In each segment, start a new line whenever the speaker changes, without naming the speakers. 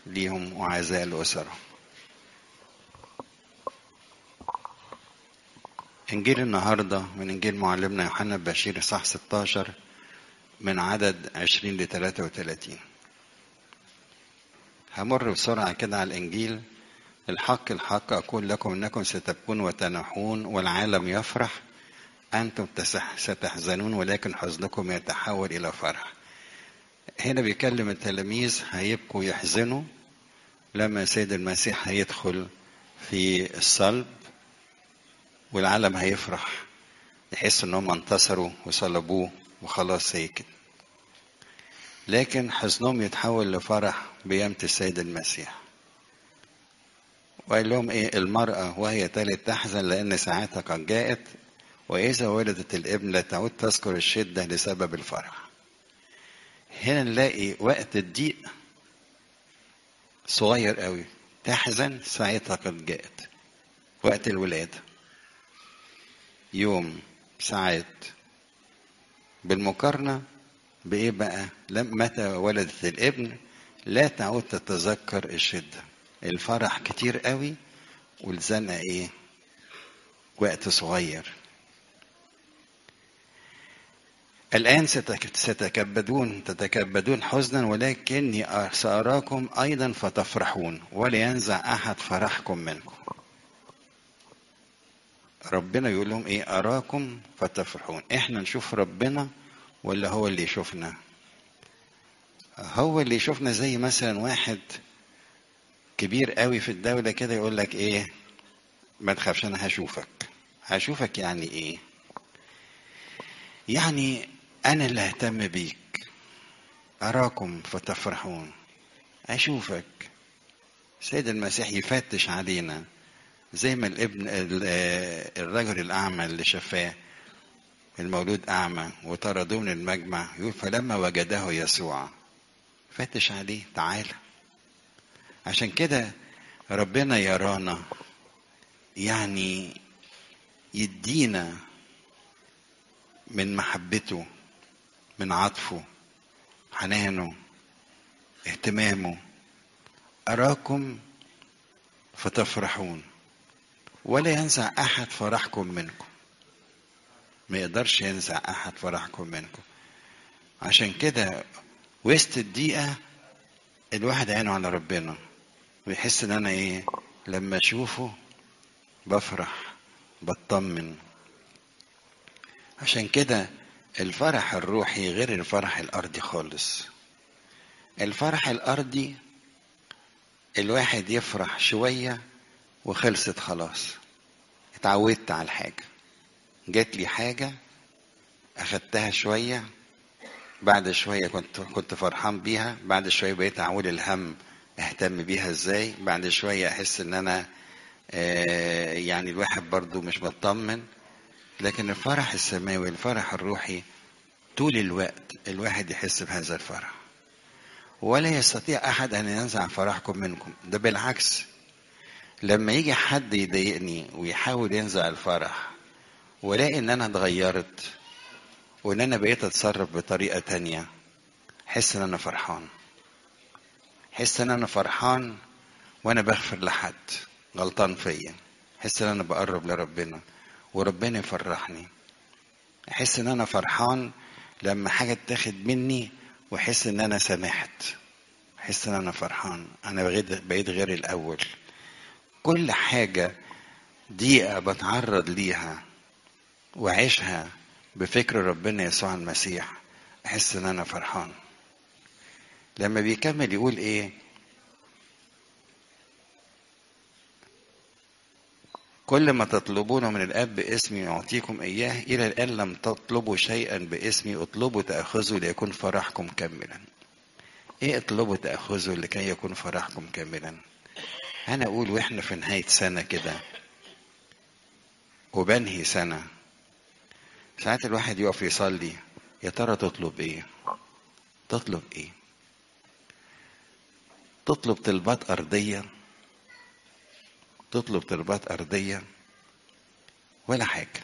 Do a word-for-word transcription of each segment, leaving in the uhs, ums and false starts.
ليهم وعزاء الأسرة. إنجيل النهاردة من إنجيل معلمنا يوحنا بشير صح ستاشر من عدد عشرين ل ثلاثة وثلاثين. همر بسرعة كده على الإنجيل. الحق الحق أقول لكم إنكم ستبكون وتنحون والعالم يفرح، أنتم ستحزنون ولكن حزنكم يتحول إلى فرح. هنا بيكلم التلاميذ هيبكوا يحزنوا لما سيد المسيح هيدخل في الصلب، والعالم هيفرح يحس انهم انتصروا وصلبوه وخلاص هي كده. لكن حزنهم يتحول لفرح بقيامة السيد المسيح. وقال لهم ايه؟ المرأة وهي تلد تحزن لأن ساعتها قد جاءت، وإذا ولدت الابن لا تعود تذكر الشدة لسبب الفرح. هنا نلاقي وقت الضيق صغير قوي، تحزن ساعتها قد جاءت. وقت الولادة يوم ساعات، بالمقارنة بإيه بقى؟ متى ولدت الابن لا تعود تتذكر الشدة. الفرح كتير قوي والزنقة ايه؟ وقت صغير. الآن ستكبدون تتكبدون حزنا ولكني سأراكم أيضا فتفرحون ولا ينزع أحد فرحكم منكم. ربنا يقول لهم ايه؟ أراكم فتفرحون. احنا نشوف ربنا ولا هو اللي يشوفنا؟ هو اللي يشوفنا. زي مثلا واحد كبير قوي في الدولة كده يقول لك ايه؟ ما تخافش انا هشوفك. هشوفك يعني ايه؟ يعني انا اللي اهتم بيك. اراكم فتفرحون، اشوفك. سيد المسيح يفتش علينا زي ما الابن الرجل الاعمى اللي شفاه المولود اعمى وطردوه من المجمع، يقول فلما وجده يسوع فتش عليه، تعالى. عشان كده ربنا يرانا، يعني يدينا من محبته، من عطفه، حنانه، اهتمامه. أراكم فتفرحون ولا ينزع أحد فرحكم منكم. ما يقدرش ينزع أحد فرحكم منكم. عشان كده وسط الدقيقة الواحد عينه على ربنا ويحس ان انا ايه؟ لما اشوفه بفرح بطمن. عشان كده الفرح الروحي غير الفرح الارضي خالص. الفرح الارضي الواحد يفرح شوية وخلصت خلاص، اتعودت على الحاجة، جات لي حاجة اخدتها شوية، بعد شوية كنت كنت فرحان بيها، بعد شوية بقيت اعول الهم اهتم بيها ازاي، بعد شوية احس ان انا آه يعني الواحد برضو مش مطمن. لكن الفرح السماوي الفرح الروحي طول الوقت الواحد يحس بهذا الفرح، ولا يستطيع احد ان ينزع فرحكم منكم. ده بالعكس، لما يجي حد يضايقني ويحاول ينزع الفرح ولاقي ان انا اتغيرت وان انا بقيت اتصرف بطريقة تانية، حس ان انا فرحان. حس ان انا فرحان وانا بغفر لحد غلطان فيا، حس ان انا بقرب لربنا وربنا يفرحني. احس ان انا فرحان لما حاجة تاخد مني واحس ان انا سامحت، احس ان انا فرحان، انا بقيت غير الاول. كل حاجة دقيقة بتعرض ليها وعيشها بفكر ربنا يسوع المسيح احس ان انا فرحان. لما بيكمل يقول ايه؟ كل ما تطلبونه من الاب باسمي يعطيكم اياه، الى الان لم تطلبوا شيئا باسمي، اطلبوا تاخذوا ليكون فرحكم كاملا. ايه اطلبوا تاخذوا لكي يكون فرحكم كاملا؟ انا اقول واحنا في نهاية سنة كده وبنهي سنة، ساعات الواحد يقف يصلي، يا ترى تطلب ايه؟ تطلب ايه؟ تطلب طلبات ارضية؟ تطلب طلبات ارضية ولا حاجة.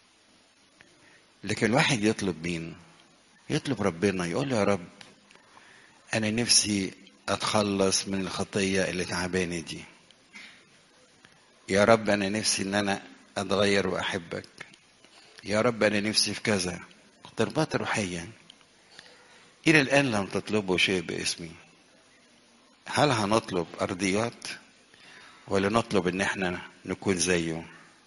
لكن الواحد يطلب مين؟ يطلب ربنا، يقول له يا رب انا نفسي اتخلص من الخطية اللي تعباني دي. يا رب انا نفسي ان انا اتغير واحبك. يا رب انا نفسي في كذا. طلبات روحية. الى الان لم تطلبوا شيء باسمي. هل هنطلب ارضيات ولا نطلب ان احنا نكون زيه؟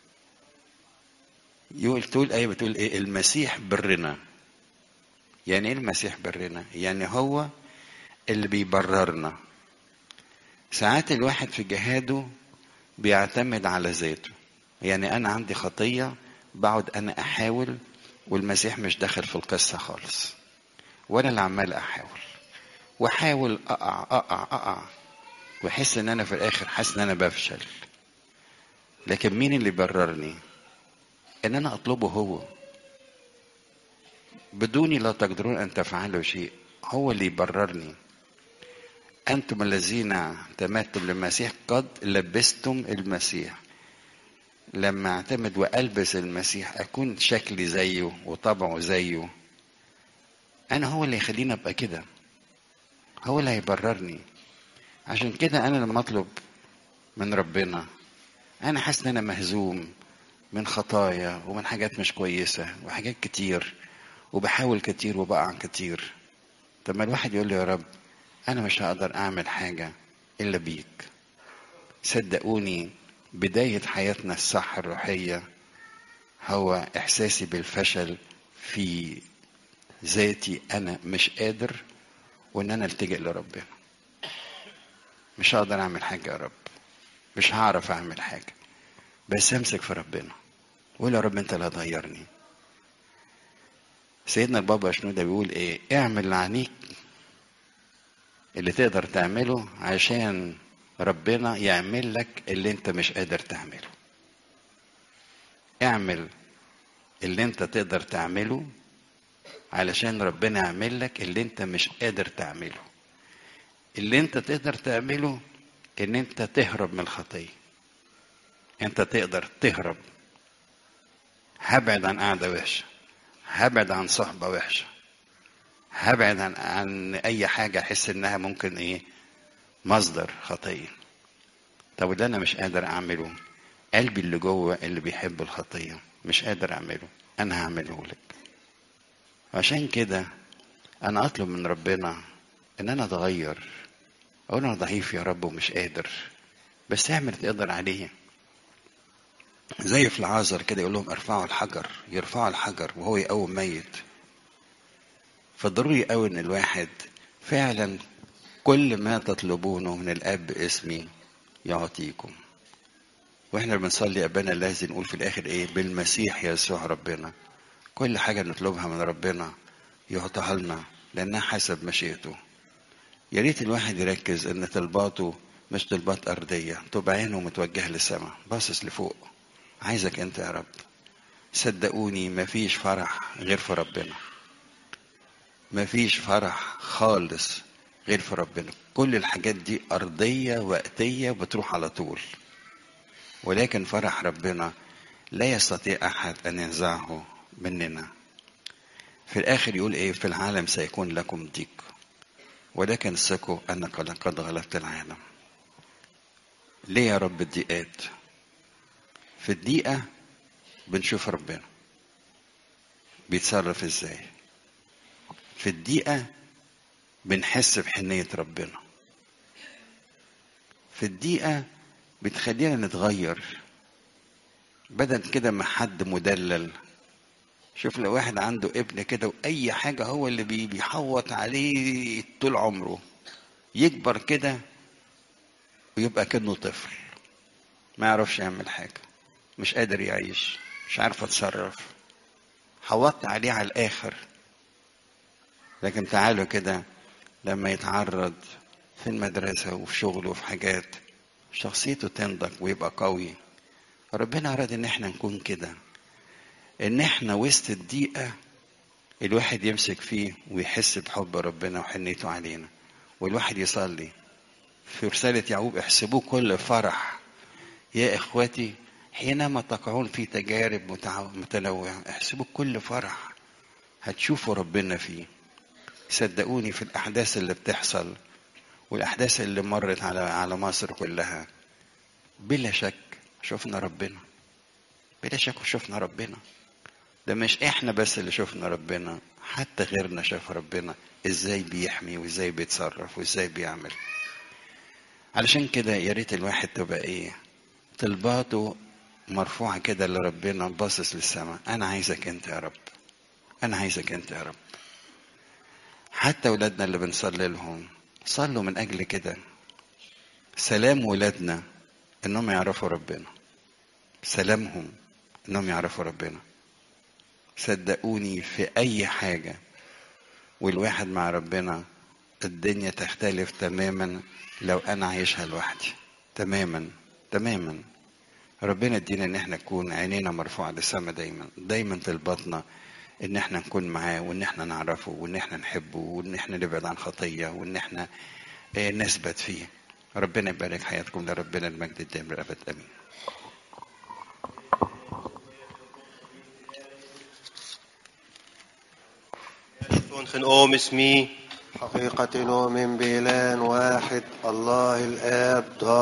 يقول تقول ايه بتقول ايه؟ المسيح برنا. يعني ايه المسيح برنا؟ يعني هو اللي بيبررنا. ساعات الواحد في جهاده بيعتمد على ذاته. يعني انا عندي خطية بقعد انا احاول، والمسيح مش داخل في القصة خالص، وانا اللي عمال احاول واحاول اقع اقع اقع واحس ان انا في الاخر حاسس ان انا بفشل. لكن مين اللي بررني؟ ان انا اطلبه هو. بدوني لا تقدرون ان تفعلوا شيء. هو اللي يبررني. انتم الذين اعتمدتم للمسيح قد لبستم المسيح. لما اعتمد والبس المسيح اكون شكلي زيه وطبعه زيه. انا هو اللي يخليني ابقى كده. هو اللي هيبررني. عشان كده انا لما اطلب من ربنا انا حاسس ان انا مهزوم من خطايا ومن حاجات مش كويسة وحاجات كتير، وبحاول كتير وبقع كتير. طب ما الواحد يقول لي يا رب انا مش هقدر اعمل حاجة الا بيك. صدقوني بداية حياتنا الصح الروحية هو احساسي بالفشل في ذاتي. انا مش قادر، وان انا التجئ لربنا. مش هقدر اعمل حاجة يا رب، مش هعرف اعمل حاجة، بس امسك في ربنا وقول يا رب انت اللي هتغيرني. سيدنا البابا شنودة بيقول ايه؟ اعمل اللي عنيك اللي تقدر تعمله عشان ربنا يعمل لك اللي انت مش قادر تعمله. اعمل اللي انت تقدر تعمله علشان ربنا يعمل لك اللي انت مش قادر تعمله. اللي انت تقدر تعمله ان انت تهرب من الخطية. انت تقدر تهرب. هبعد عن قعدة وحشة، هبعد عن صحبة وحشة، هبعد عن, عن اي حاجة احس انها ممكن ايه مصدر خطية. طب وده انا مش قادر اعمله. قلبي اللي جوه اللي بيحب الخطية مش قادر اعمله، انا هعمله لك. عشان كده انا اطلب من ربنا ان انا اتغير. اقول انا ضعيف يا رب ومش قادر، بس اعمل تقدر عليه. زي في العازر كده يقول لهم ارفعوا الحجر، يرفعوا الحجر وهو يقوم ميت. فضروري قوي ان الواحد فعلا كل ما تطلبونه من الاب باسمي يعطيكم. واحنا بنصلي ابانا الذي نقول في الاخر ايه؟ بالمسيح يسوع ربنا. كل حاجة نطلبها من ربنا يعطيها لنا لانها حسب مشيئته. يا ريت الواحد يركز ان طلباته مش طلبات ارضية، تبقى عينه متوجهة للسماء باصص لفوق. عايزك انت يا رب. صدقوني مفيش فرح غير في ربنا. مفيش فرح خالص غير في ربنا. كل الحاجات دي ارضية وقتية بتروح على طول، ولكن فرح ربنا لا يستطيع احد ان ينزعه مننا. في الاخر يقول ايه؟ في العالم سيكون لكم ضيق، ولكن ثقوا انك قد غلبت العالم. ليه يا رب الضيقات؟ في الضيقة بنشوف ربنا بيتصرف ازاي. في الضيقة بنحس بحنية ربنا. في الضيقة بتخلينا نتغير. بدل كده ما حد مدلل. شوف لو واحد عنده ابن كده واي حاجة هو اللي بيحوط عليه طول عمره، يكبر كده ويبقى كأنه طفل ما يعرفش يعمل حاجة، مش قادر يعيش، مش عارف اتصرف، حوطت عليه على الاخر. لكن تعالوا كده لما يتعرض في المدرسة وفي شغله وفي حاجات شخصيته تنضج ويبقى قوي. ربنا أراد ان احنا نكون كده، ان احنا وسط الضيقة الواحد يمسك فيه ويحس بحب ربنا وحنيته علينا. والواحد يصلي في رسالة يعقوب احسبوه كل فرح يا اخوتي حينما تقعون في تجارب متنوعة. احسبوه كل فرح هتشوفوا ربنا فيه. صدقوني في الاحداث اللي بتحصل والأحداث اللي مرت على على مصر كلها، بلا شك شفنا ربنا، بلا شك شفنا ربنا. ده مش احنا بس اللي شفنا ربنا، حتى غيرنا شاف ربنا ازاي بيحمي وازاي بيتصرف وازاي بيعمل. علشان كده يا ريت الواحد تبقى ايه، طلباته مرفوعة كده لربنا، باصص للسماء. انا عايزك انت يا رب، انا عايزك انت يا رب. حتى ولادنا اللي بنصلي لهم، صلوا من اجل كده، سلام ولادنا انهم يعرفوا ربنا، سلامهم انهم يعرفوا ربنا. صدقوني في اي حاجة والواحد مع ربنا الدنيا تختلف تماما لو انا عايشها لوحدي. تماما تماما. ربنا ادينا ان احنا نكون عينينا مرفوعة للسما دايما، دايما طلباتنا ان احنا نكون معاه، وان احنا نعرفه، وان احنا نحبه، وان احنا نبعد عن خطية، وان احنا اه نثبت فيه. ربنا يبارك حياتكم، لربنا المجد الدائم للابد، امين.
خنقوم اسمي
حقيقة نؤمن بإله واحد الله الآب